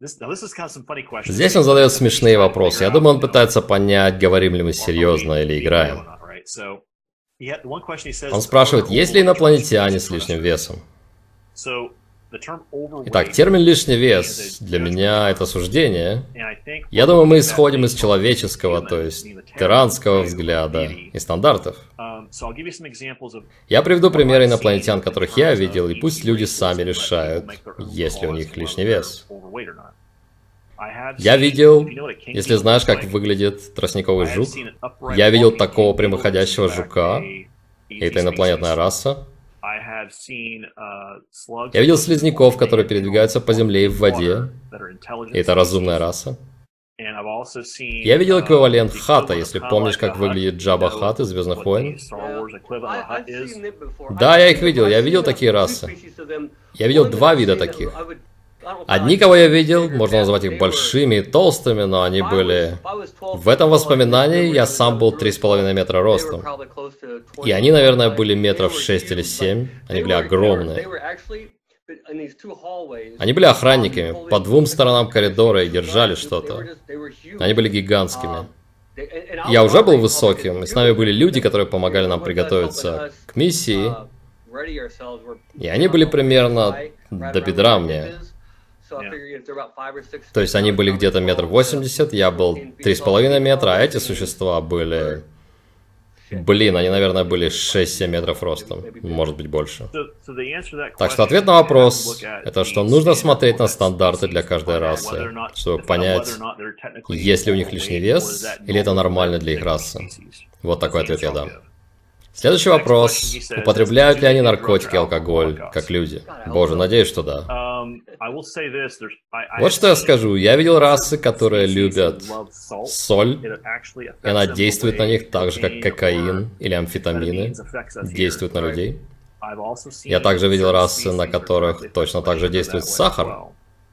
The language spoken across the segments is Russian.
Здесь он задает смешные вопросы. Я думаю, он пытается понять, говорим ли мы серьезно или играем. Он спрашивает, есть ли инопланетяне с лишним весом. Итак, термин «лишний вес» для меня это суждение. Я думаю, мы исходим из человеческого, то есть тиранского взгляда и стандартов. Я приведу примеры инопланетян, которых я видел, и пусть люди сами решают, есть ли у них лишний вес. Я видел, если знаешь, как выглядит тростниковый жук, я видел такого прямоходящего жука, и это инопланетная раса. Я видел слизняков, которые передвигаются по земле и в воде, и это разумная раса. Я видел эквивалент Хатта, если помнишь, как выглядит Джабба Хатт из «Звездных войн». Да, я их видел, я видел такие расы. Я видел два вида таких. Одни, кого я видел, можно назвать их большими и толстыми, но они были... В этом воспоминании я сам был 3,5 метра ростом. И они, наверное, были метров 6 или 7. Они были огромные. Они были охранниками по двум сторонам коридора и держали что-то. Они были гигантскими. Я уже был высоким, и с нами были люди, которые помогали нам приготовиться к миссии. И они были примерно до бедра мне. То есть они были где-то 1,80 м, я был 3,5 метра, а эти существа были... Блин, они, наверное, были 6-7 метров ростом, может быть больше. Так что ответ на вопрос, это что нужно смотреть на стандарты для каждой расы, чтобы понять, есть ли у них лишний вес, или это нормально для их расы. Вот такой ответ я дам. Следующий вопрос. Употребляют ли они наркотики и алкоголь, как люди? Боже, надеюсь, что да. Вот что я скажу. Я видел расы, которые любят соль, и она действует на них так же, как кокаин или амфетамины действуют на людей. Я также видел расы, на которых точно так же действует сахар.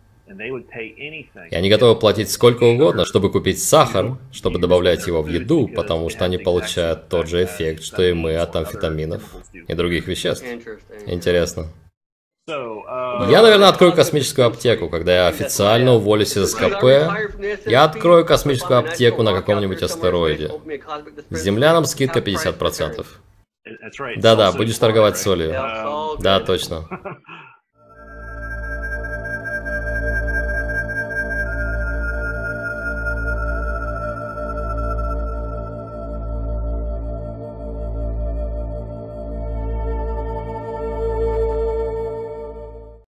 И они готовы платить сколько угодно, чтобы купить сахар, чтобы добавлять его в еду, потому что они получают тот же эффект, что и мы от амфетаминов и других веществ. Интересно. Я, наверное, открою космическую аптеку, когда я официально уволюсь из СКП. Я открою космическую аптеку на каком-нибудь астероиде. Землянам скидка 50%. Да-да, будешь торговать солью. Да, точно.